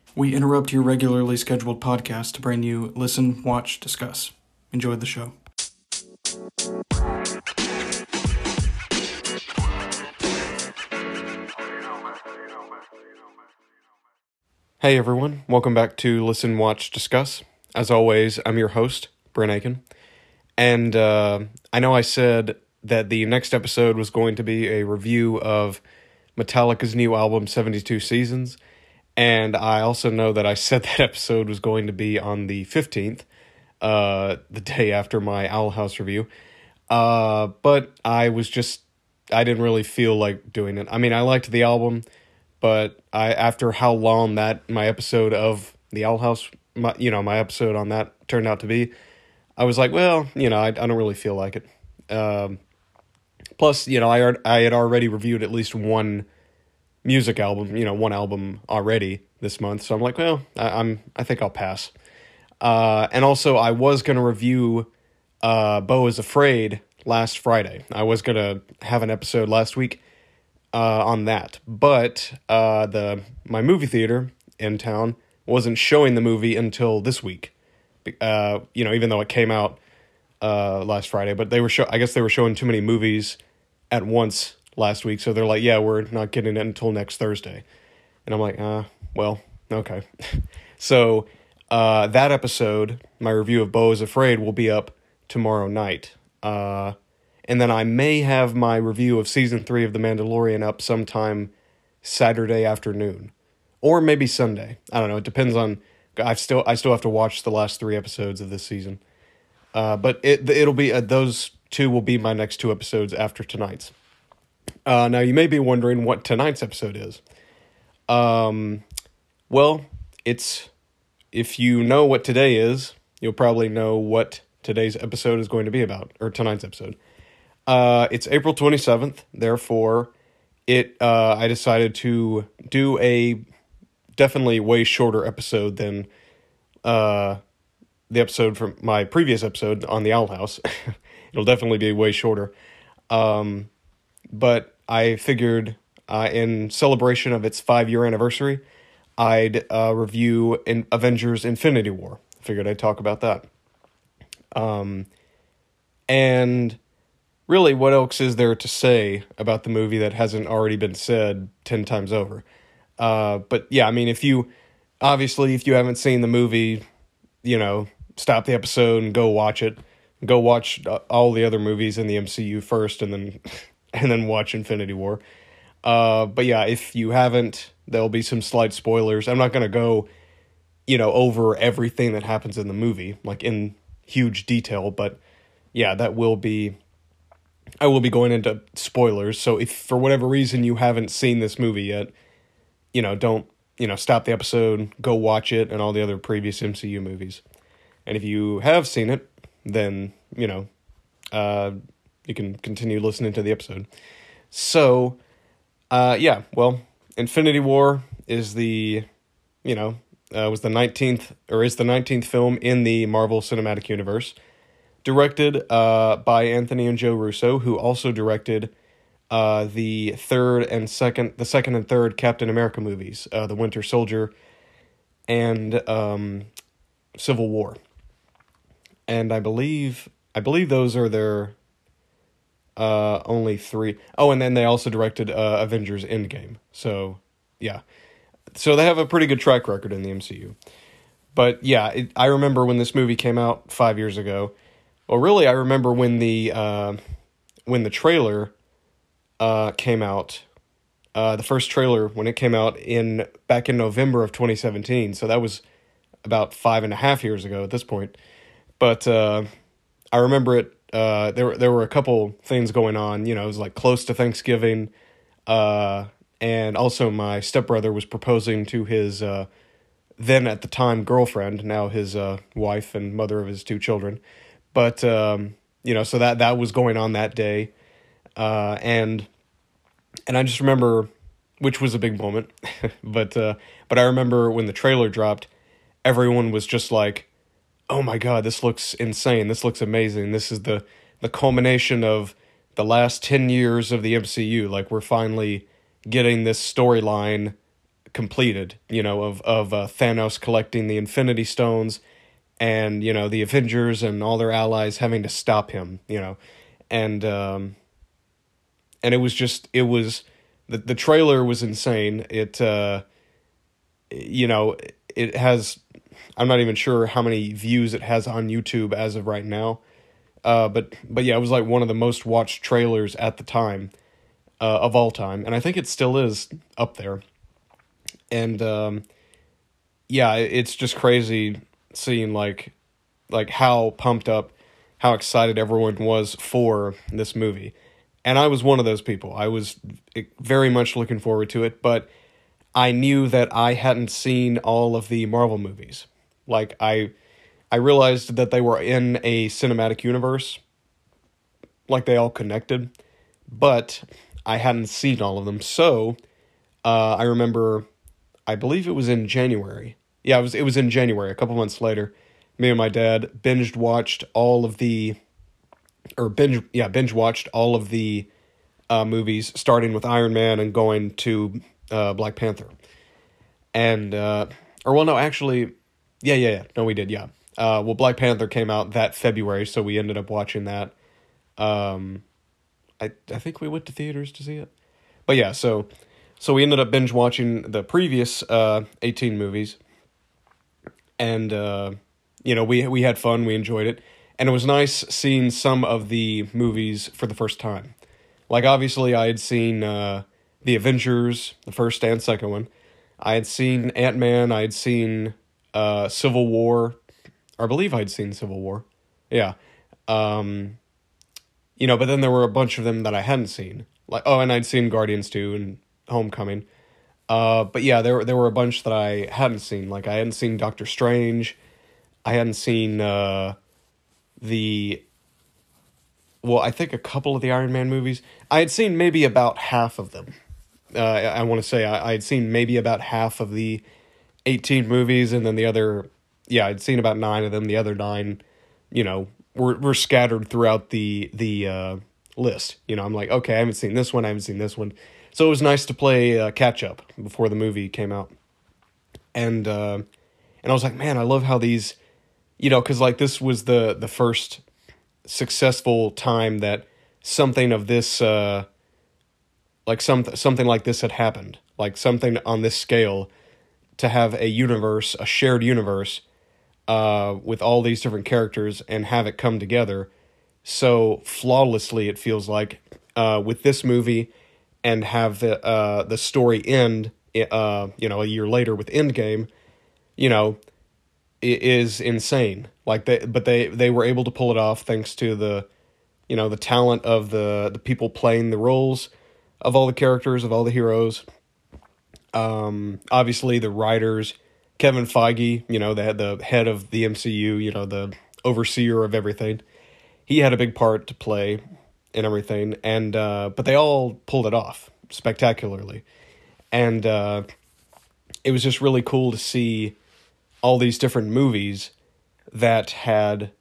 We interrupt your regularly scheduled podcast to bring you Listen, Watch, Discuss. Enjoy the show. Hey everyone, welcome back to Listen, Watch, Discuss. As always, I'm your host, Brent Aiken. And I know I said that the next episode was going to be a review of Metallica's new album, 72 Seasons. And I also know that I said that episode was going to be on the 15th, the day after my Owl House review. But I didn't really feel like doing it. I mean, I liked the album, but after how long my episode of the Owl House, my episode on that turned out to be, I was like, well, I don't really feel like it. Plus, I had already reviewed at least one music album, one album already this month. So I'm like, well, I think I'll pass. And also I was going to review, Beau is Afraid last Friday. I was going to have an episode last week, on that, but, my movie theater in town wasn't showing the movie until this week. Even though it came out, last Friday, but I guess they were showing too many movies at once last week, so they're like, yeah, we're not getting it until next Thursday. And I'm like, well, okay. So, that episode, my review of Beau is Afraid, will be up tomorrow night. And then I may have my review of Season 3 of The Mandalorian up sometime Saturday afternoon. Or maybe Sunday. I don't know, it depends on... I still have to watch the last 3 episodes of this season. But it'll be... those 2 will be my next 2 episodes after tonight's. Now, you may be wondering what tonight's episode is. Well, if you know what today is, you'll probably know what today's episode is going to be about, or tonight's episode. It's April 27th, therefore, I decided to do a definitely way shorter episode than, the episode from my previous episode on the Owl House. It'll definitely be way shorter. But I figured, in celebration of its 5-year anniversary, I'd review Avengers Infinity War. Figured I'd talk about that. And really, what else is there to say about the movie that hasn't already been said 10 times over? But yeah, I mean, if you haven't seen the movie, stop the episode and go watch it. Go watch all the other movies in the MCU first, and then and then watch Infinity War. But yeah, if you haven't, there'll be some slight spoilers. I'm not going to go, over everything that happens in the movie, like in huge detail, but yeah, I will be going into spoilers. So if for whatever reason you haven't seen this movie yet, don't, stop the episode, go watch it and all the other previous MCU movies. And if you have seen it, then, you can continue listening to the episode. So, yeah, well, Infinity War is was the 19th, or is the 19th film in the Marvel Cinematic Universe, directed by Anthony and Joe Russo, who also directed the second and third Captain America movies, The Winter Soldier and Civil War. And I believe those are their only 3. Oh, and then they also directed Avengers Endgame. So, yeah. So they have a pretty good track record in the MCU. But yeah, I remember when this movie came out 5 years ago. Well, really, I remember when the trailer came out. The first trailer, when it came out back in November of 2017. So that was about 5.5 years ago at this point. But I remember it. There were a couple things going on. It was like close to Thanksgiving. And also my stepbrother was proposing to his then at the time girlfriend, now his wife and mother of his 2 children. But so that was going on that day. And I just remember, which was a big moment, but I remember when the trailer dropped, everyone was just like, oh my God, this looks insane. This looks amazing. This is the culmination of the last 10 years of the MCU. Like, we're finally getting this storyline completed, of Thanos collecting the Infinity Stones, and the Avengers and all their allies having to stop him, and and the trailer was insane. It has, I'm not even sure how many views it has on YouTube as of right now. But yeah, it was like one of the most watched trailers at the time, of all time, and I think it still is up there. And yeah, it's just crazy seeing like how pumped up, how excited everyone was for this movie. And I was one of those people. I was very much looking forward to it, but I knew that I hadn't seen all of the Marvel movies. Like, I realized that they were in a cinematic universe, like they all connected, but I hadn't seen all of them. So, I remember, I believe it was in January. Yeah, it was in January, a couple months later. Me and my dad binge watched all of the movies, starting with Iron Man and going to Black Panther. And no, we did, yeah. Well, Black Panther came out that February, so we ended up watching that. I think we went to theaters to see it. But yeah, so we ended up binge watching the previous 18 movies, and we had fun, we enjoyed it, and it was nice seeing some of the movies for the first time. Like, obviously, I had seen the Avengers, the first and second one. I had seen Ant-Man, I had seen Civil War. Or I believe I'd seen Civil War. Yeah. But then there were a bunch of them that I hadn't seen. And I'd seen Guardians 2 and Homecoming. But yeah, there were a bunch that I hadn't seen. Like, I hadn't seen Doctor Strange. I hadn't seen I think a couple of the Iron Man movies. I had seen maybe about half of them. I want to say I had seen maybe about half of the 18 movies, and then the other, I'd seen about 9 of them. The other 9, were scattered throughout the list. I'm like, okay, I haven't seen this one, I haven't seen this one. So it was nice to play catch up before the movie came out. And I was like, man, I love how these, because like this was the first successful time that something of this, something like this had happened, like something on this scale, to have a shared universe, with all these different characters and have it come together so flawlessly. It feels like, with this movie, and have the story end, a year later with Endgame, it is insane. Like they were able to pull it off thanks to the talent of the people playing the roles of all the characters, of all the heroes. Obviously the writers, Kevin Feige, the head of the MCU, the overseer of everything. He had a big part to play in everything, and but they all pulled it off spectacularly. And it was just really cool to see all these different movies that had,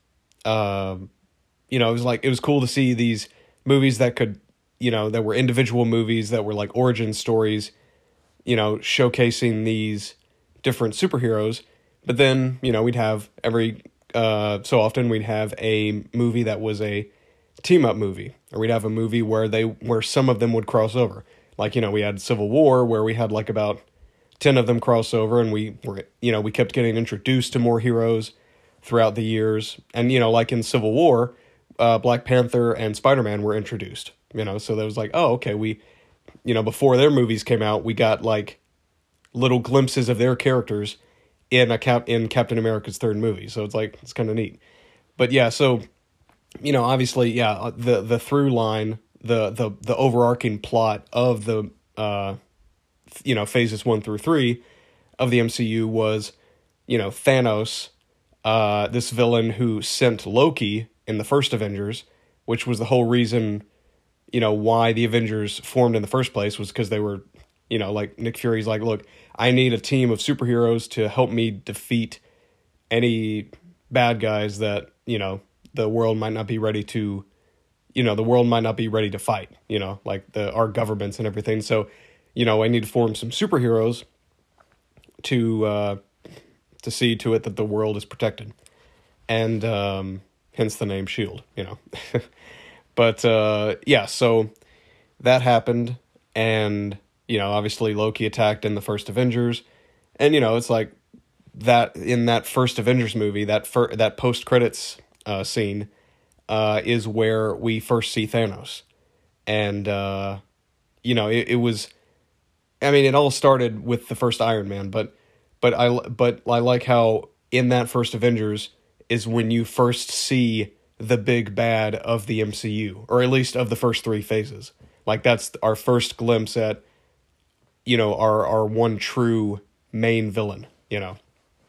it was cool to see these movies that could, that were individual movies that were like origin stories, showcasing these different superheroes. But then, we'd have every so often we'd have a movie that was a team-up movie, or we'd have a movie where some of them would cross over. Like, we had Civil War, where we had like about 10 of them cross over, and we kept getting introduced to more heroes throughout the years. And, like in Civil War, Black Panther and Spider-Man were introduced, so that was like, oh, okay, before their movies came out, we got like little glimpses of their characters in Captain America's third movie. So it's kind of neat. But yeah, so, obviously, yeah, the through line, the overarching plot of the, phases 1 through 3 of the MCU was, Thanos, this villain who sent Loki in the first Avengers, which was the whole reason, why the Avengers formed in the first place, was because they were, like Nick Fury's like, look, I need a team of superheroes to help me defeat any bad guys that, the world might not be ready to, fight, like our governments and everything. So, I need to form some superheroes to see to it that the world is protected, and hence the name Shield. You know, but yeah, so that happened, and you know, obviously Loki attacked in the first Avengers, and you know, it's like that in that first Avengers movie, that post credits scene is where we first see Thanos, and you know, it was. I mean, it all started with the first Iron Man, but I like how in that first Avengers is when you first see the big bad of the MCU, or at least of the first three phases. Like that's our first glimpse at, you know, our one true main villain, you know,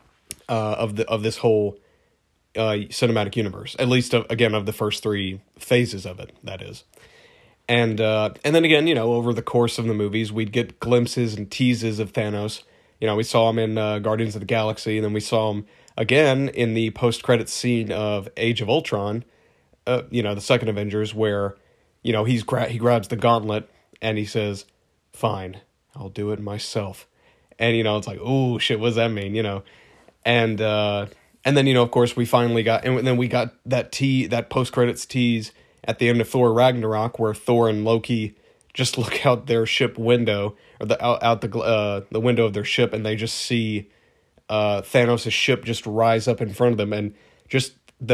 of this whole cinematic universe. At least again of the first three phases of it. That is. And then again, you know, over the course of the movies, we'd get glimpses and teases of Thanos. You know, we saw him in Guardians of the Galaxy, and then we saw him again in the post-credits scene of Age of Ultron, you know, the second Avengers, where, you know, he grabs the gauntlet, and he says, "Fine, I'll do it myself." And, you know, it's like, oh, shit, what does that mean, you know? And then, you know, of course, we finally got, and then we got that post-credits tease at the end of Thor Ragnarok, where Thor and Loki just look out their ship window, or the window of their ship, and they just see Thanos' ship just rise up in front of them, and just the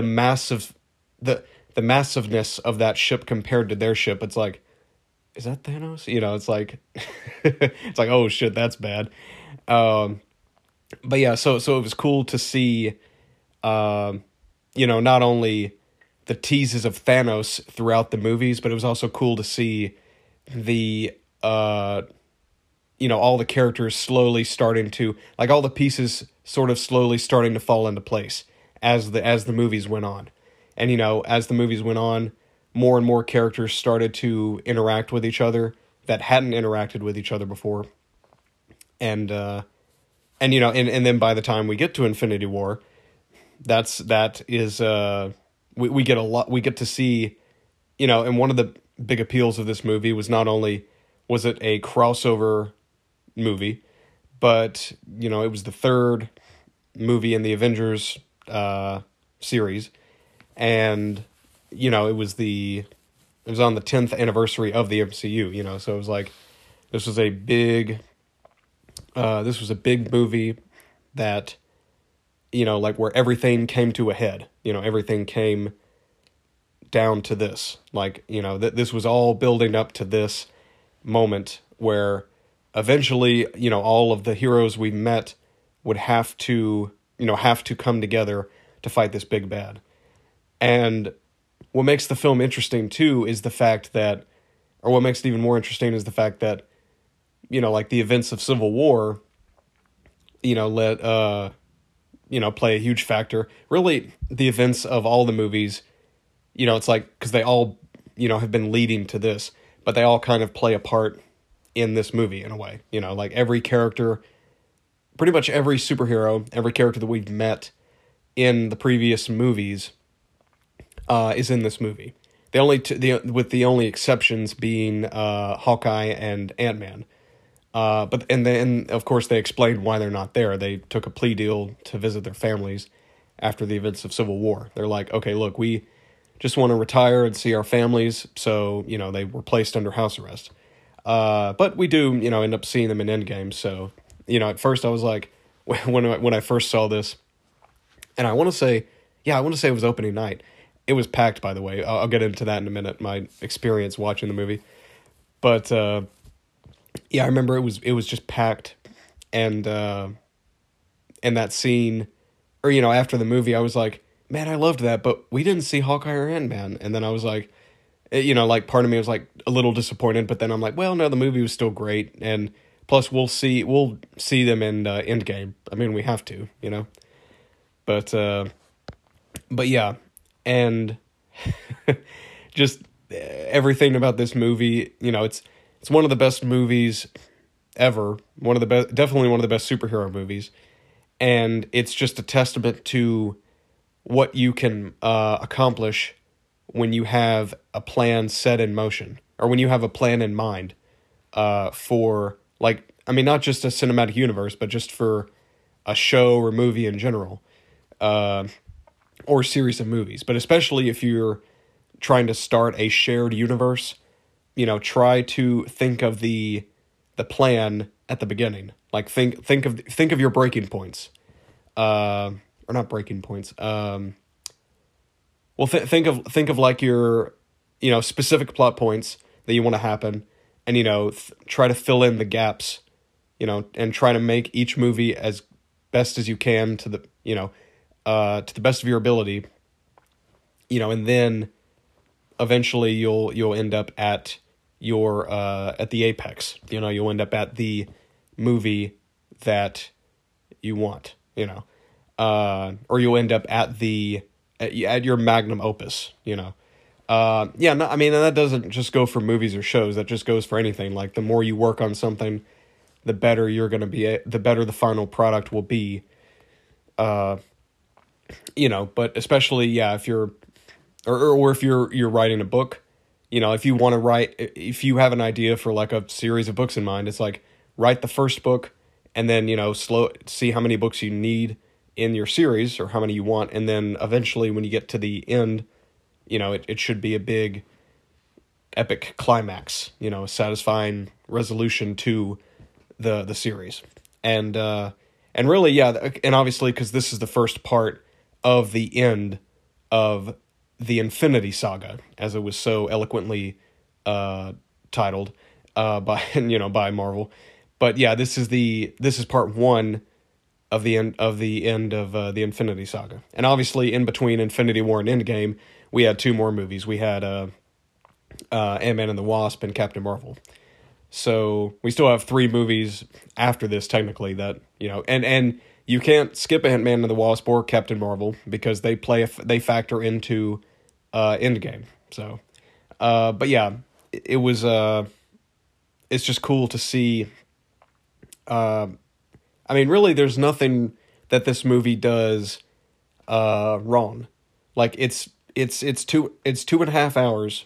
massiveness of that ship compared to their ship. It's like, is that Thanos? You know, it's like it's like, oh shit, that's bad. But yeah, so it was cool to see, you know, not only the teases of Thanos throughout the movies, but it was also cool to see the, you know, all the characters slowly starting to, like all the pieces sort of slowly starting to fall into place as the movies went on. And, you know, as the movies went on, more and more characters started to interact with each other that hadn't interacted with each other before. And you know, and then by the time we get to Infinity War, we get a lot, we get to see, you know, and one of the big appeals of this movie was not only was it a crossover movie, but, you know, it was the third movie in the Avengers series, and, you know, it was on the 10th anniversary of the MCU, you know, so it was like, this was a big movie that, you know, like where everything came to a head, you know, everything came down to this, like, you know, this was all building up to this moment where eventually, you know, all of the heroes we met would have to come together to fight this big bad. And what makes the film interesting too is the fact that, or what makes it even more interesting is the fact that, you know, like the events of Civil War, you know, play a huge factor. Really, the events of all the movies, you know, it's like, because they all, you know, have been leading to this, but they all kind of play a part in this movie in a way. You know, like every character, pretty much every superhero, every character that we've met in the previous movies is in this movie. With the only exceptions being Hawkeye and Ant-Man. But then of course they explained why they're not there. They took a plea deal to visit their families after the events of Civil War. They're like, okay, look, we just want to retire and see our families, so, you know, they were placed under house arrest. But we do, you know, end up seeing them in Endgame. So, you know, at first I was like, when I first saw this, and I want to say it was opening night. It was packed, by the way. I'll get into that in a minute, my experience watching the movie. But yeah, I remember it was just packed, and that scene, or, you know, after the movie, I was like, man, I loved that, but we didn't see Hawkeye or Ant-Man. And then I was like, you know, like part of me was like a little disappointed, but then I'm like, well, no, the movie was still great, and plus we'll see them in Endgame. I mean, we have to, you know, but yeah, and just everything about this movie, you know, it's one of the best movies ever, definitely one of the best superhero movies, and it's just a testament to what you can accomplish when you have a plan set in motion, or when you have a plan in mind for, like, I mean, not just a cinematic universe, but just for a show or movie in general, uh, or series of movies. But especially if you're trying to start a shared universe, try to think of the plan at the beginning. Like think of your breaking points, or not breaking points. Well, think of like your, specific plot points that you want to happen, and try to fill in the gaps, and try to make each movie as best as you can to the best of your ability, and then eventually you'll end up at at the apex. You'll end up at the movie that you want. Or you'll end up at your magnum opus. Yeah, no, I mean, and that doesn't just go for movies or shows. That just goes for anything. Like, the more you work on something, the better you're going to be. The better the final product will be. But especially, yeah, if you're, or if you're writing a book, if you want to write, if you have an idea for like a series of books in mind, it's like, write the first book, and then, see how many books you need in your series, or how many you want, and then eventually when you get to the end, it should be a big epic climax, a satisfying resolution to the series. And really, yeah, and obviously, because this is the first part of the end of the Infinity Saga, as it was so eloquently titled by Marvel. But yeah, this is part one of the end of the the Infinity Saga. And obviously, in between Infinity War and Endgame, we had two more movies. We had Ant-Man and the Wasp and Captain Marvel. So we still have three movies after this, technically, that, and you can't skip Ant-Man and the Wasp or Captain Marvel, because they factor into Endgame. So, but yeah, it was, it's just cool to see. I mean, really, there's nothing that this movie does wrong. Like, it's 2.5 hours.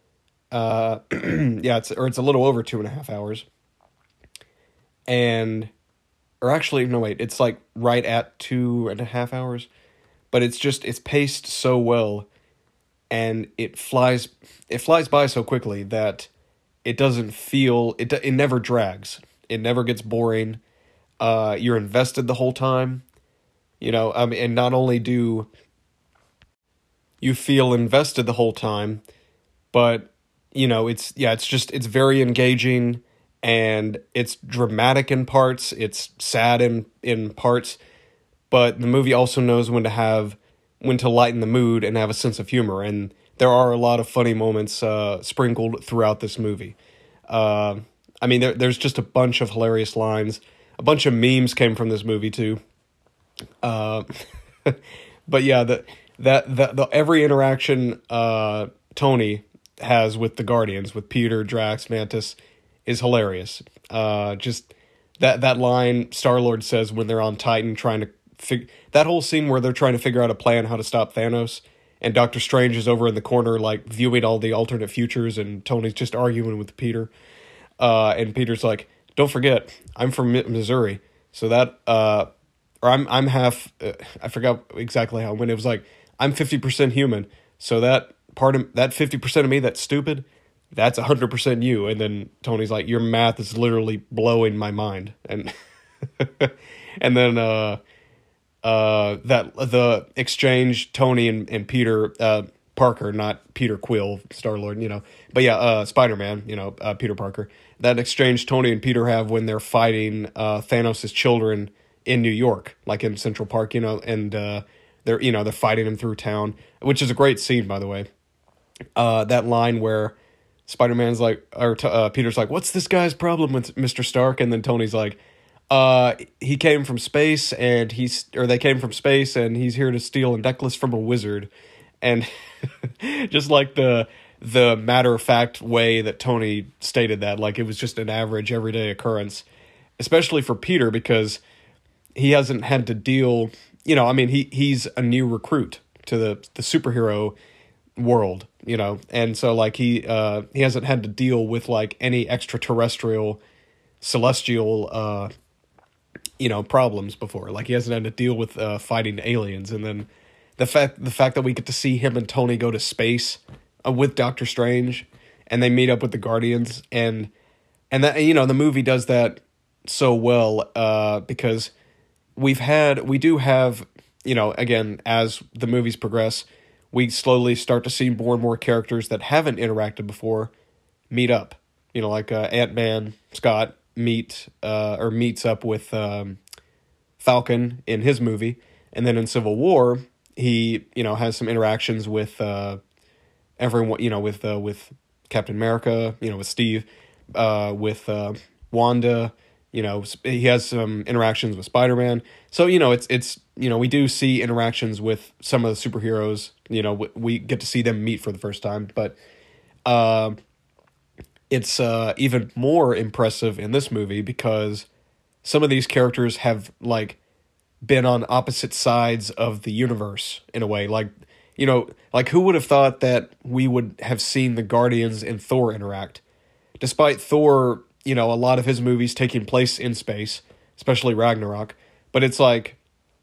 Yeah, it's a little over 2.5 hours. And, or actually, no, wait, it's like right at 2.5 hours. But it's paced so well, and it flies by so quickly that it doesn't feel, it never drags. It never gets boring. You're invested the whole time. And not only do you feel invested the whole time, but it's very engaging, and it's dramatic in parts, it's sad in parts, but the movie also knows when to lighten the mood and have a sense of humor, and there are a lot of funny moments sprinkled throughout this movie. I mean, there's just a bunch of hilarious lines. A bunch of memes came from this movie too. But yeah, the every interaction Tony has with the Guardians, with Peter, Drax, Mantis, is hilarious. Just that line Star-Lord says when they're on Titan trying to that whole scene where they're trying to figure out a plan how to stop Thanos, and Doctor Strange is over in the corner like viewing all the alternate futures, and Tony's just arguing with Peter. And Peter's like, "Don't forget, I'm from Missouri, so that or I'm half. I forgot exactly how when it was like, I'm 50% human, so that part of that 50% of me that's stupid, that's 100% you." And then Tony's like, "Your math is literally blowing my mind." And and then that the exchange Tony and Peter Parker, not Peter Quill, Star-Lord, but yeah, Spider-Man, Peter Parker. That exchange Tony and Peter have when they're fighting Thanos' children in New York, like in Central Park, and they're fighting him through town, which is a great scene, by the way. That line where Spider-Man's like, or Peter's like, "What's this guy's problem with Mr. Stark?" And then Tony's like, he came from space, and they came from space, and he's here to steal a necklace from a wizard." And just like the matter-of-fact way that Tony stated that, like it was just an average, everyday occurrence, especially for Peter, because he hasn't had to deal, he's a new recruit to the superhero world, and so like he hasn't had to deal with like any extraterrestrial celestial problems before. Like, he hasn't had to deal with fighting aliens, and then the fact that we get to see him and Tony go to space with Doctor Strange, and they meet up with the Guardians, and that, the movie does that so well, because we do have, again, as the movies progress, we slowly start to see more and more characters that haven't interacted before meet up. Like Ant-Man Scott meets up with Falcon in his movie, and then in Civil War he has some interactions with everyone, with Captain America, with Steve, with Wanda. He has some interactions with Spider-Man. So, it's we do see interactions with some of the superheroes. We get to see them meet for the first time, but it's even more impressive in this movie because some of these characters have, like, been on opposite sides of the universe in a way. Like, like, who would have thought that we would have seen the Guardians and Thor interact? Despite Thor, a lot of his movies taking place in space, especially Ragnarok, but it's like,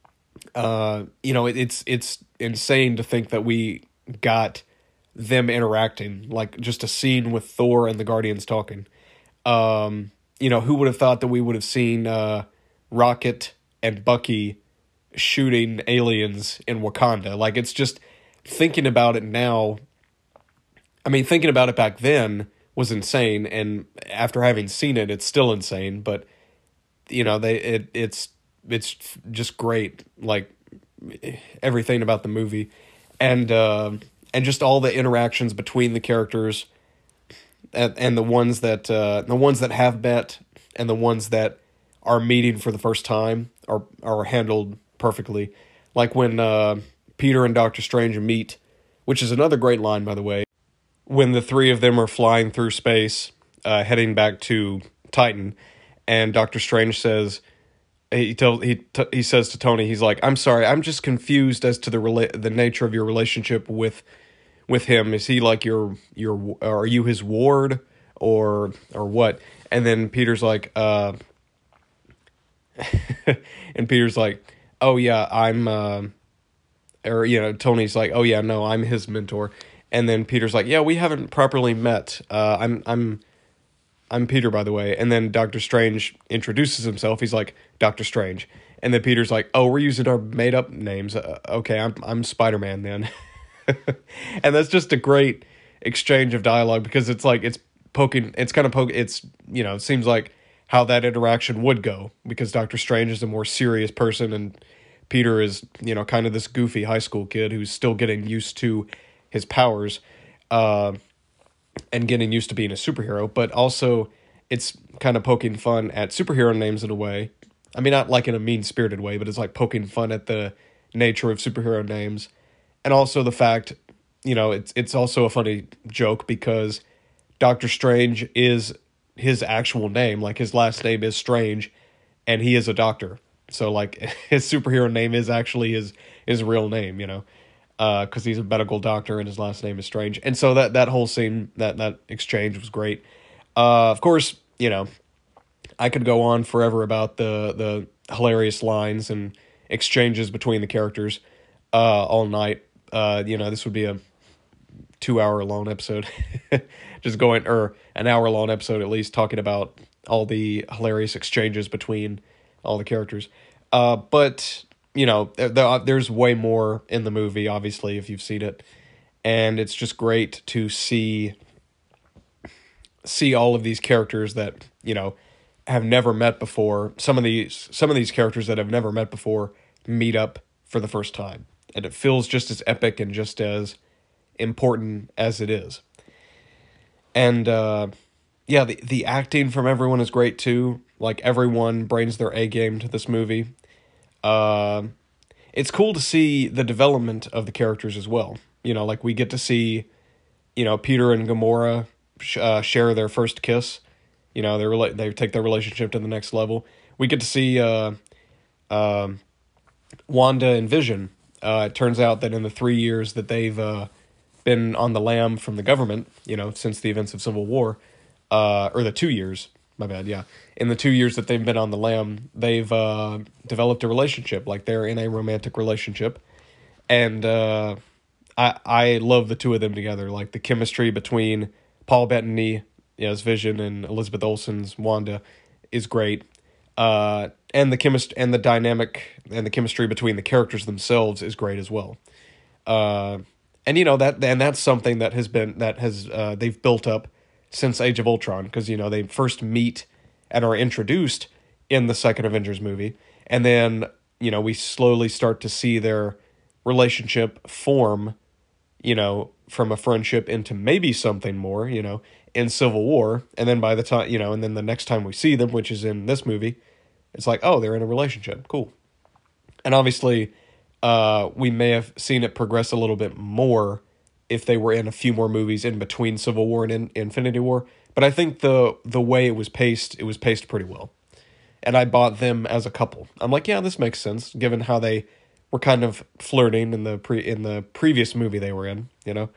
it's insane to think that we got them interacting, like just a scene with Thor and the Guardians talking. Who would have thought that we would have seen Rocket and Bucky shooting aliens in Wakanda? Like, it's just, thinking about it now, thinking about it back then was insane, and after having seen it, it's still insane, but it's just great, like, everything about the movie, and just all the interactions between the characters, and the ones that have met and the ones that are meeting for the first time are handled perfectly. Like when Peter and Doctor Strange meet, which is another great line, by the way, when the three of them are flying through space, heading back to Titan, and Doctor Strange says, he says to Tony, he's like, "I'm sorry, I'm just confused as to the nature of your relationship with him. Is he like your are you his ward or what?" And then Peter's like, and Peter's like, "Oh yeah, I'm Tony's like, "Oh yeah, no, I'm his mentor." And then Peter's like, "Yeah, we haven't properly met. I'm Peter, by the way." And then Doctor Strange introduces himself. He's like, "Doctor Strange." And then Peter's like, "Oh, we're using our made up names. Okay, I'm Spider-Man then." And that's just a great exchange of dialogue, because it's like, it seems like how that interaction would go, because Doctor Strange is a more serious person and Peter is, kind of this goofy high school kid who's still getting used to his powers, and getting used to being a superhero, but also it's kind of poking fun at superhero names in a way. Not like in a mean-spirited way, but it's like poking fun at the nature of superhero names. And also the fact, it's also a funny joke because Doctor Strange is his actual name. Like, his last name is Strange, and he is a doctor. So, like, his superhero name is actually his real name, because he's a medical doctor and his last name is Strange. And so that whole scene, that exchange was great. Of course, I could go on forever about the hilarious lines and exchanges between the characters all night. This would be a 2-hour long episode, just going, or an hour long episode at least, talking about all the hilarious exchanges between all the characters. But there's way more in the movie, obviously, if you've seen it, and it's just great to see all of these characters that have never met before. Some of these characters that have never met before meet up for the first time, and it feels just as epic and just as important as it is. And the acting from everyone is great too. Like, everyone brings their A game to this movie. It's cool to see the development of the characters as well. Like, we get to see, Peter and Gamora share their first kiss. They take their relationship to the next level. We get to see Wanda and Vision. It turns out that in the 3 years that they've been on the lam from the government, since the events of Civil War, or the 2 years, my bad, yeah. In the 2 years that they've been on the lam, they've developed a relationship. Like, they're in a romantic relationship. And I love the two of them together. Like, the chemistry between Paul Bettany, as Vision, and Elizabeth Olsen's Wanda is great. And the and the dynamic and the chemistry between the characters themselves is great as well. And that's something they've built up since Age of Ultron, because they first meet and are introduced in the second Avengers movie, and then we slowly start to see their relationship form, from a friendship into maybe something more, in Civil War, and then by the time and then the next time we see them, which is in this movie, it's like, oh, they're in a relationship, cool. And obviously, we may have seen it progress a little bit more if they were in a few more movies in between Civil War and Infinity War. But I think the way it was paced pretty well. And I bought them as a couple. I'm like, yeah, this makes sense, given how they were kind of flirting in the previous movie they were in,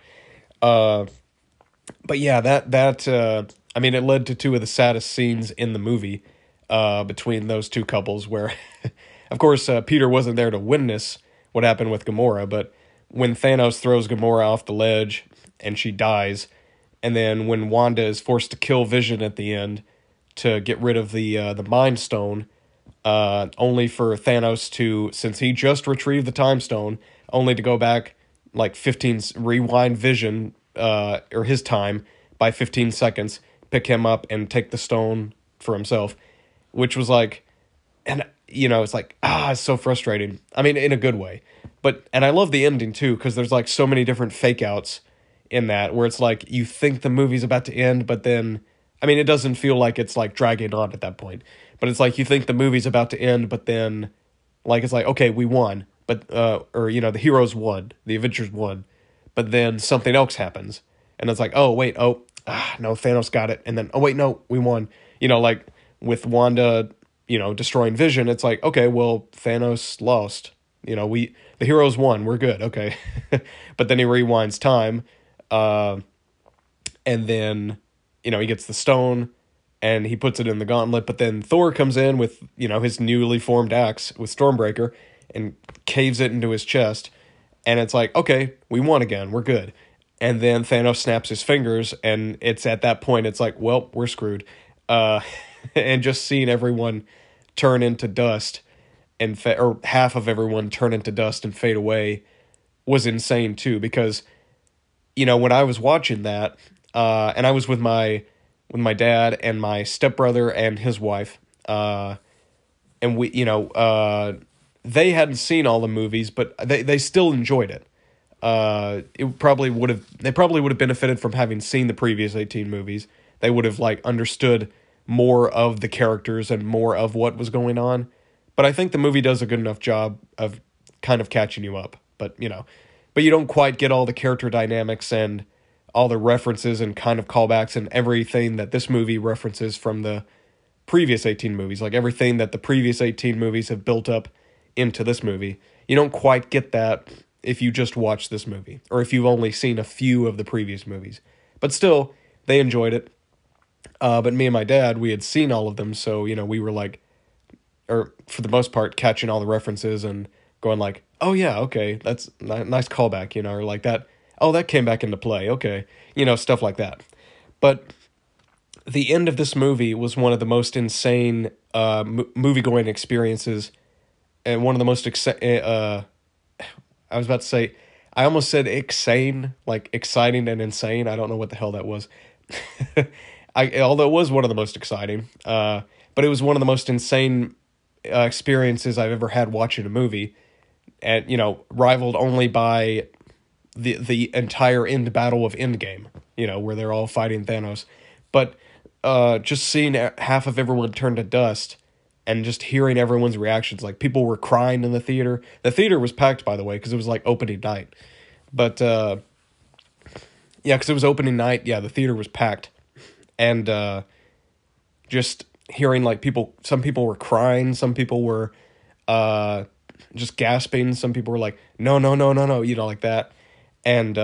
But yeah, it led to two of the saddest scenes in the movie, between those two couples, where, of course, Peter wasn't there to witness what happened with Gamora, but when Thanos throws Gamora off the ledge and she dies, and then when Wanda is forced to kill Vision at the end to get rid of the Mind Stone, only for Thanos to, since he just retrieved the Time Stone, only to go back like rewind Vision, or his time by 15 seconds, pick him up and take the stone for himself, which was like, and it's like, it's so frustrating. I mean, in a good way. And I love the ending too, because there's like so many different fake outs in that, where it's like, you think the movie's about to end, but then, it doesn't feel like it's like dragging on at that point. But it's like, you think the movie's about to end, but then, like, it's like, okay, we won. But, the heroes won, the Avengers won. But then something else happens. And it's like, oh, wait, no, Thanos got it. And then, oh, wait, no, we won. Like, with Wanda, destroying Vision, it's like, okay, well, Thanos lost. The heroes won, we're good, okay. But then he rewinds time, and then, he gets the stone, and he puts it in the gauntlet, but then Thor comes in with, his newly formed axe with Stormbreaker, and caves it into his chest, and it's like, okay, we won again, we're good. And then Thanos snaps his fingers, and it's at that point, it's like, well, we're screwed. And just seeing everyone turn into dust, or half of everyone turn into dust and fade away, was insane too, because, when I was watching that, and I was with my dad and my stepbrother and his wife, and we, they hadn't seen all the movies, but they still enjoyed it. They probably would have benefited from having seen the previous 18 movies. They would have like understood more of the characters and more of what was going on. But I think the movie does a good enough job of kind of catching you up. But you don't quite get all the character dynamics and all the references and kind of callbacks and everything that this movie references from the previous 18 movies. Like everything that the previous 18 movies have built up into this movie. You don't quite get that if you just watch this movie, or if you've only seen a few of the previous movies. But still, they enjoyed it. But me and my dad, we had seen all of them, so, we were like, or for the most part, catching all the references and going like, oh yeah, okay, that's nice callback, or like that, oh, that came back into play, okay, stuff like that. But the end of this movie was one of the most insane movie-going experiences, and one of the most I was about to say, I almost said insane, like exciting and insane. I don't know what the hell that was. Although it was one of the most exciting, but it was one of the most insane experiences I've ever had watching a movie, and rivaled only by the entire end battle of Endgame, where they're all fighting Thanos. But just seeing half of everyone turn to dust, and just hearing everyone's reactions, like people were crying in the theater. The theater was packed, by the way, because it was like opening night. But yeah, because it was opening night, yeah, the theater was packed. And just hearing like some people were crying, some people were just gasping, some people were like, no, like that. And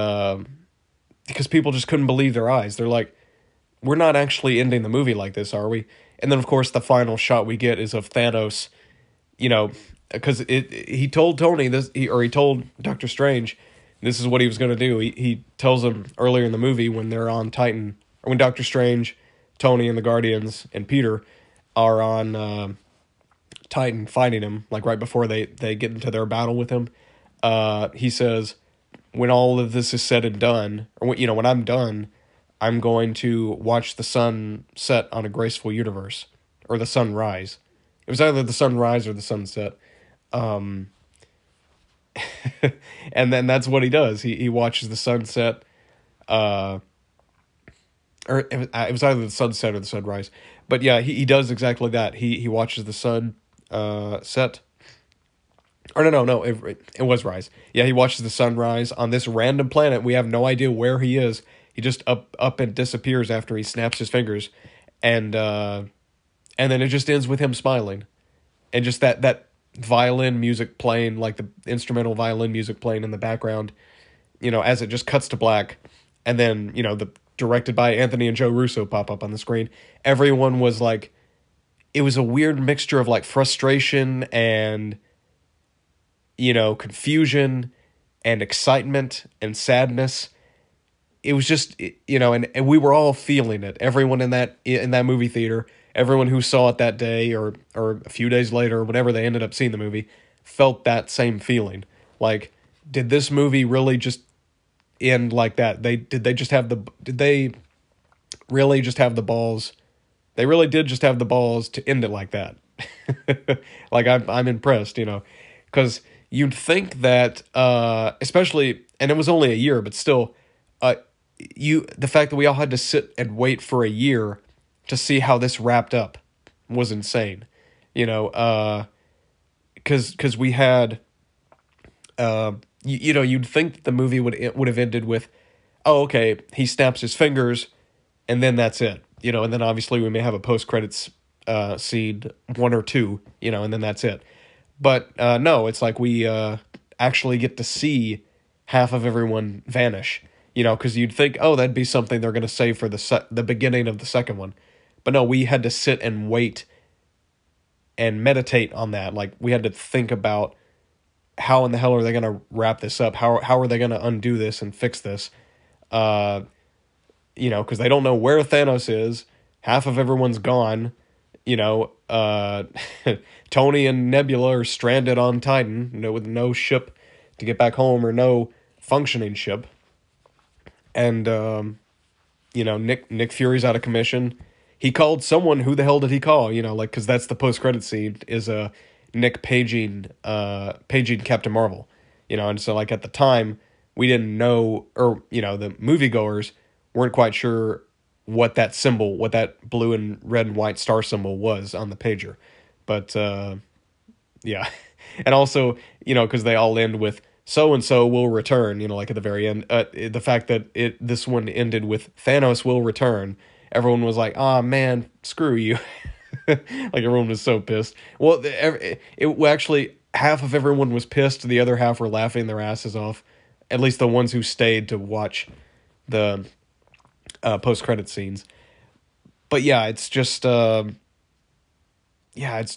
because people just couldn't believe their eyes. They're like, we're not actually ending the movie like this, are we? And then, of course, the final shot we get is of Thanos, you know, because he told Tony this, he told Doctor Strange this is what he was going to do. He tells him earlier in the movie when they're on Titan, or when Doctor Strange, Tony, and the Guardians, and Peter are on Titan fighting him, like right before they get into their battle with him. He says, when all of this is said and done, or when I'm done, I'm going to watch the sun set on a graceful universe, or the sun rise. It was either the sunrise or the sunset. And then that's what he does. He watches the sunset, or it was either the sunset or the sunrise. But yeah, he does exactly that. He watches the sun set. Or no, it was rise. Yeah, he watches the sunrise on this random planet. We have no idea where he is. He just up and disappears after he snaps his fingers, and then it just ends with him smiling, and just that violin music playing, like the instrumental violin music playing in the background, as it just cuts to black, and then the directed by Anthony and Joe Russo pop up on the screen. Everyone was like, it was a weird mixture of like frustration and confusion and excitement and sadness. It was just, and we were all feeling it. Everyone in that movie theater, everyone who saw it that day or a few days later, whenever they ended up seeing the movie, felt that same feeling. Like, did this movie really just end like that? Did they really just have the balls? They really did just have the balls to end it like that. Like, I'm impressed, because you'd think that, especially, and it was only a year, but still, the fact that we all had to sit and wait for a year to see how this wrapped up was insane, because we had, you'd think that the movie would have ended with, oh, okay, he snaps his fingers, and then that's it, and then obviously we may have a post-credits scene, one or two, and then that's it. But no, it's like we actually get to see half of everyone vanish, because you'd think, oh, that'd be something they're going to save for the beginning of the second one. But no, we had to sit and wait and meditate on that. Like, we had to think about how in the hell are they going to wrap this up? How are they going to undo this and fix this? Because they don't know where Thanos is. Half of everyone's gone. Tony and Nebula are stranded on Titan, with no ship to get back home, or no functioning ship. And, Nick Fury's out of commission. He called someone. Who the hell did he call? Because that's the post-credit scene, is Nick paging Captain Marvel. And so, like, at the time, we didn't know, or, the moviegoers weren't quite sure what that symbol, what that blue and red and white star symbol was on the pager. But, yeah. And also, because they all end with, so-and-so will return, like at the very end. The fact that this one ended with Thanos will return, everyone was like, oh, man, screw you. Like, everyone was so pissed. Well, actually, half of everyone was pissed. The other half were laughing their asses off. At least the ones who stayed to watch the post-credit scenes. But yeah, it's just, and Josh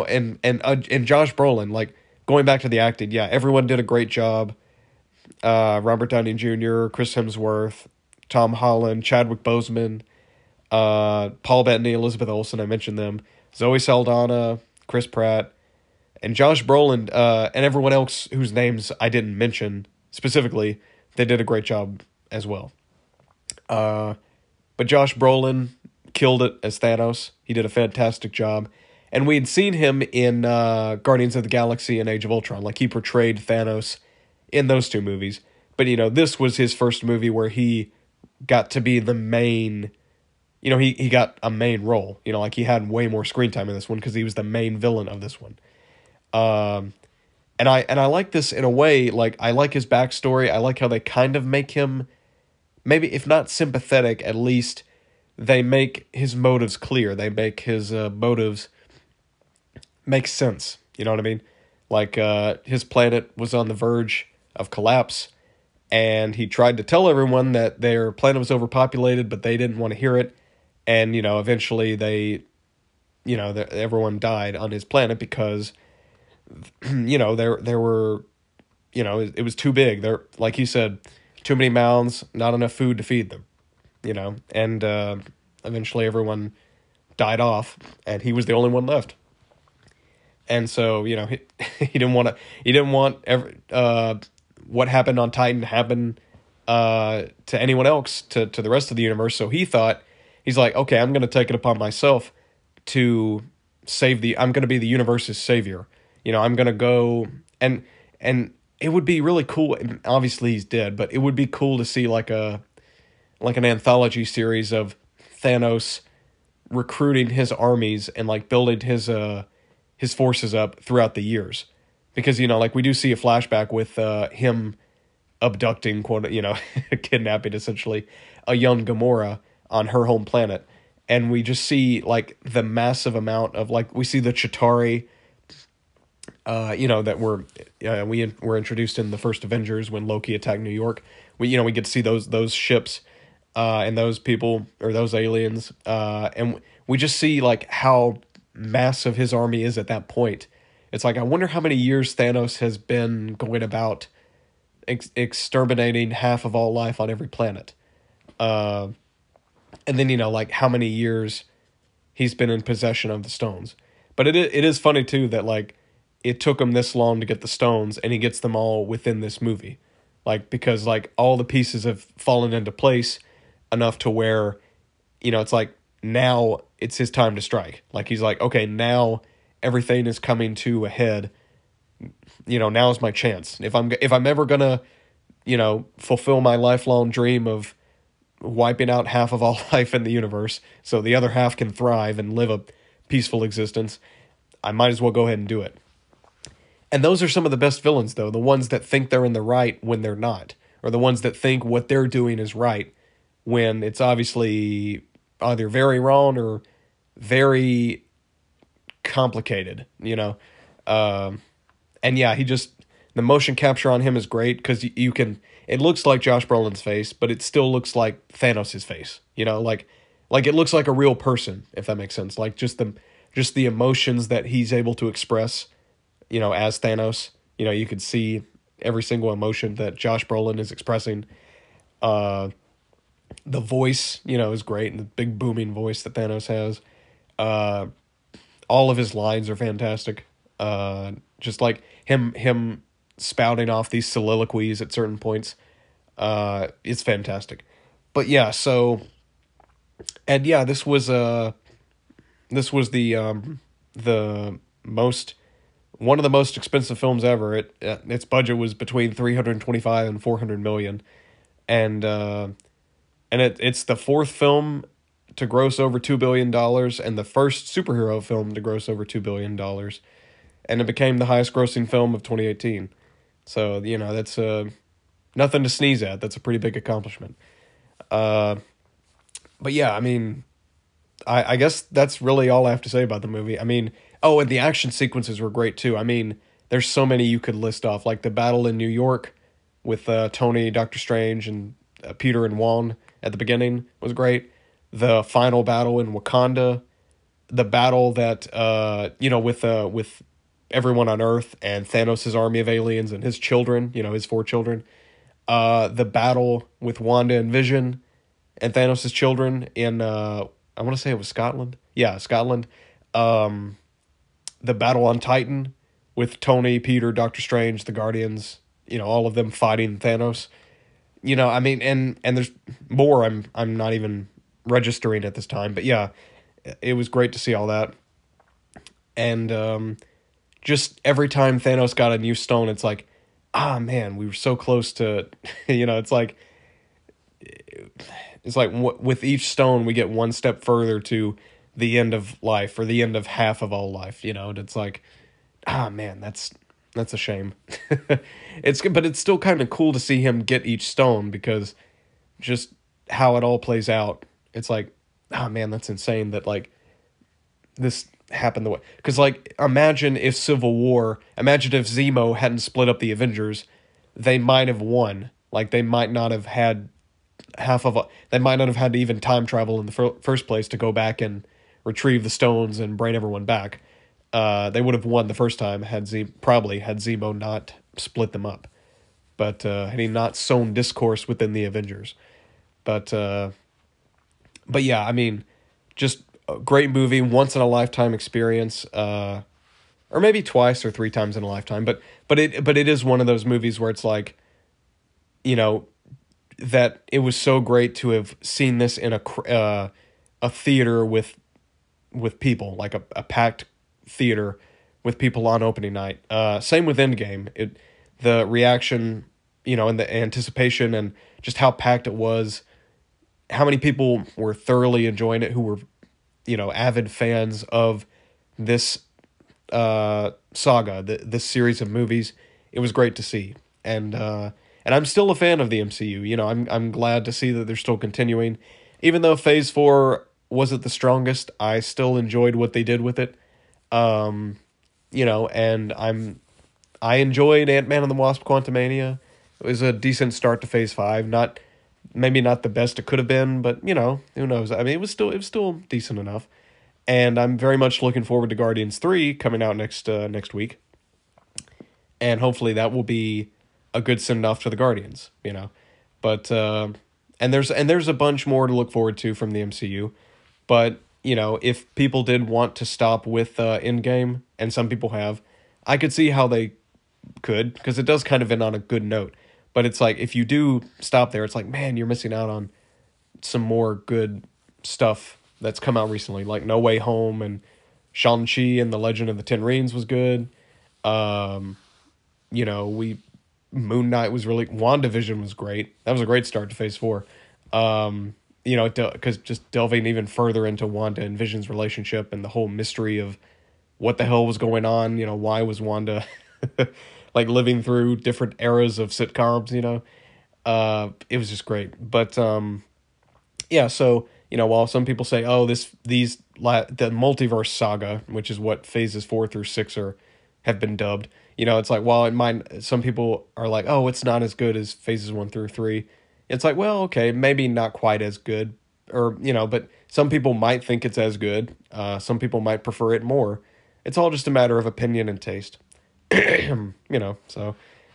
Brolin, like, going back to the acting, yeah, everyone did a great job. Robert Downey Jr., Chris Hemsworth, Tom Holland, Chadwick Boseman, Paul Bettany, Elizabeth Olsen, I mentioned them, Zoe Saldana, Chris Pratt, and Josh Brolin, and everyone else whose names I didn't mention specifically. They did a great job as well. But Josh Brolin killed it as Thanos. He did a fantastic job. And we had seen him in Guardians of the Galaxy and Age of Ultron. Like, he portrayed Thanos in those two movies. But, this was his first movie where he got to be the main... he got a main role. Like, he had way more screen time in this one because he was the main villain of this one. And I like this in a way. Like, I like his backstory. I like how they kind of make him, maybe if not sympathetic, at least they make his motives clear. They make his motives make sense. You know what I mean? Like, his planet was on the verge of collapse, and he tried to tell everyone that their planet was overpopulated, but they didn't want to hear it. And, eventually they everyone died on his planet because there were it was too big. There, like he said, too many mouths, not enough food to feed them. And eventually everyone died off, and he was the only one left. And so he didn't want what happened on Titan to happen to anyone else, to the rest of the universe. So he's like, okay, I'm going to take it upon myself to I'm going to be the universe's savior. I'm going to go and it would be really cool. And obviously he's dead, but it would be cool to see like an anthology series of Thanos recruiting his armies and like building his forces up throughout the years. Because, like we do see a flashback with him abducting, kidnapping essentially a young Gamora on her home planet. And we just see like the massive amount of like, we see the Chitauri, that we were introduced in the first Avengers when Loki attacked New York. We get to see those ships and those people or those aliens. And we just see like how massive his army is at that point. It's like, I wonder how many years Thanos has been going about exterminating half of all life on every planet. And then, like how many years he's been in possession of the stones. But it is funny too that like it took him this long to get the stones, and he gets them all within this movie. Like, because like all the pieces have fallen into place enough to where, it's like now it's his time to strike. Like he's like, okay, now everything is coming to a head. Now's my chance. If I'm ever gonna, fulfill my lifelong dream of wiping out half of all life in the universe so the other half can thrive and live a peaceful existence, I might as well go ahead and do it. And those are some of the best villains, though, the ones that think they're in the right when they're not, or the ones that think what they're doing is right when it's obviously either very wrong or very complicated, and yeah, the motion capture on him is great because it looks like Josh Brolin's face, but it still looks like Thanos' face, like it looks like a real person, if that makes sense. Like just the emotions that he's able to express, as Thanos, you could see every single emotion that Josh Brolin is expressing. The voice, is great, and the big booming voice that Thanos has. All of his lines are fantastic. Just like him spouting off these soliloquies at certain points. It's fantastic. But yeah, and yeah, this was the one of the most expensive films ever. Its budget was between 325 and 400 million. And it's the fourth film to gross over $2 billion and the first superhero film to gross over $2 billion. And it became the highest grossing film of 2018. So, that's nothing to sneeze at. That's a pretty big accomplishment. But yeah, I mean, I guess that's really all I have to say about the movie. I mean, oh, and the action sequences were great too. I mean, there's so many you could list off, like the battle in New York with Tony, Doctor Strange, and Peter and Wong at the beginning was great. The final battle in Wakanda, the battle that with everyone on Earth and Thanos' army of aliens and his children, his 4 children. The battle with Wanda and Vision and Thanos' children in I want to say it was Scotland. Yeah, Scotland. The battle on Titan with Tony, Peter, Doctor Strange, the Guardians, all of them fighting Thanos. I mean, and there's more I'm not even registering at this time, but yeah, it was great to see all that. And just every time Thanos got a new stone, it's like, man, we were so close to, it's like with each stone we get one step further to the end of life or the end of half of all life, and it's like, man, that's a shame. But it's still kind of cool to see him get each stone because just how it all plays out. It's like, man, that's insane that like this happened the way. Because like, imagine if Zemo hadn't split up the Avengers, they might have won. Like they might not have had they might not have had to even time travel in the first place to go back and retrieve the stones and bring everyone back. They would have won the first time had Zemo not split them up, but had he not sown discourse within the Avengers. But yeah, I mean, just a great movie, once in a lifetime experience, or maybe twice or three times in a lifetime. But it is one of those movies where it's like, you know, that it was so great to have seen this in a theater with people, like a packed theater with people on opening night. Same with Endgame. The reaction, you know, and the anticipation and just how packed it was, how many people were thoroughly enjoying it who were, you know, avid fans of this saga, this series of movies. It was great to see. And I'm still a fan of the MCU. You know, I'm glad to see that they're still continuing. Even though Phase 4 wasn't the strongest, I still enjoyed what they did with it. You know, and I enjoyed Ant-Man and the Wasp: Quantumania. It was a decent start to Phase 5. Maybe not the best it could have been, but you know, who knows? I mean, it was still decent enough. And I'm very much looking forward to Guardians 3 coming out next week. And hopefully that will be a good send-off to the Guardians, you know. But and there's a bunch more to look forward to from the MCU. But, you know, if people did want to stop with Endgame, and some people have, I could see how they could, because it does kind of end on a good note. But it's like, if you do stop there, it's like, man, you're missing out on some more good stuff that's come out recently, like No Way Home and Shang-Chi and the Legend of the Ten Rings was good. You know, Moon Knight was WandaVision was great. That was a great start to Phase 4. You know, because just delving even further into Wanda and Vision's relationship and the whole mystery of what the hell was going on, you know, why was Wanda like living through different eras of sitcoms, you know. It was just great. But yeah, so, you know, while some people say, oh, the multiverse saga, which is what phases 4 through 6 have been dubbed, you know, it's like, while some people are like, oh, it's not as good as phases 1 through 3. It's like, well, okay, maybe not quite as good, or, you know, but some people might think it's as good. Some people might prefer it more. It's all just a matter of opinion and taste. You know, so,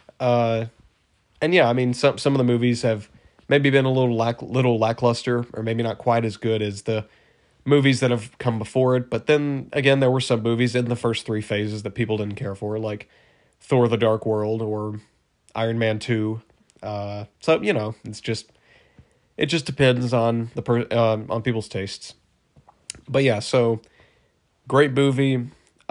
and yeah, I mean, some of the movies have maybe been a little lackluster, or maybe not quite as good as the movies that have come before it. But then again, there were some movies in the first 3 phases that people didn't care for, like Thor: The Dark World or Iron Man 2. So, you know, it just depends on on people's tastes. But yeah, so great movie.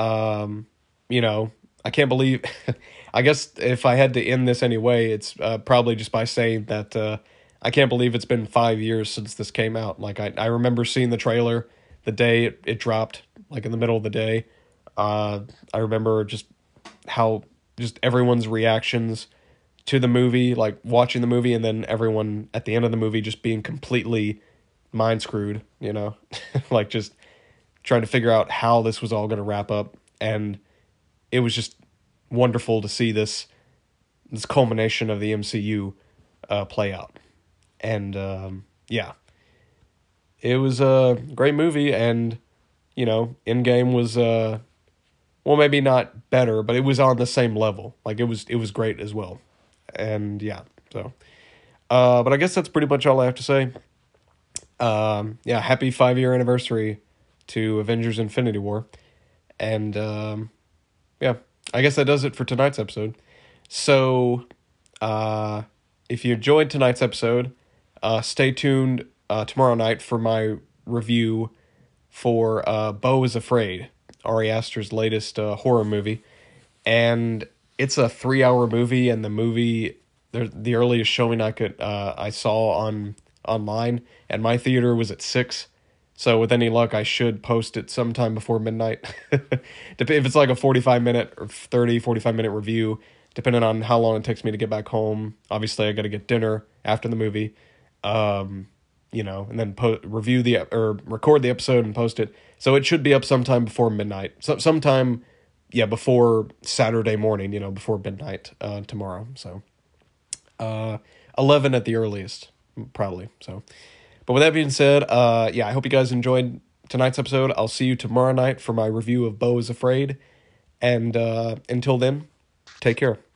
You know, I can't believe, I guess if I had to end this anyway, it's probably just by saying that I can't believe it's been 5 years since this came out. Like, I remember seeing the trailer the day it dropped, like in the middle of the day. I remember just how just everyone's reactions to the movie, like watching the movie, and then everyone at the end of the movie just being completely mind screwed, you know, like just trying to figure out how this was all going to wrap up. And it was just wonderful to see this culmination of the MCU play out. And yeah, it was a great movie. And, you know, Endgame was well, maybe not better, but it was on the same level. Like, it was great as well. And yeah, so but I guess that's pretty much all I have to say. Yeah, happy 5-year anniversary to Avengers Infinity War. And yeah, I guess that does it for tonight's episode. So if you enjoyed tonight's episode, stay tuned tomorrow night for my review for Beau is Afraid, Ari Aster's latest horror movie. And it's a 3-hour movie, and the earliest showing I saw online, and my theater was at 6. So with any luck, I should post it sometime before midnight. If it's like a 45-minute or 45-minute review, depending on how long it takes me to get back home. Obviously, I got to get dinner after the movie, you know, and then record the episode and post it. So it should be up sometime before midnight. Sometime, yeah, before Saturday morning, you know, before midnight tomorrow. So 11 at the earliest, probably. So, but with that being said, yeah, I hope you guys enjoyed tonight's episode. I'll see you tomorrow night for my review of Beau is Afraid. And until then, take care.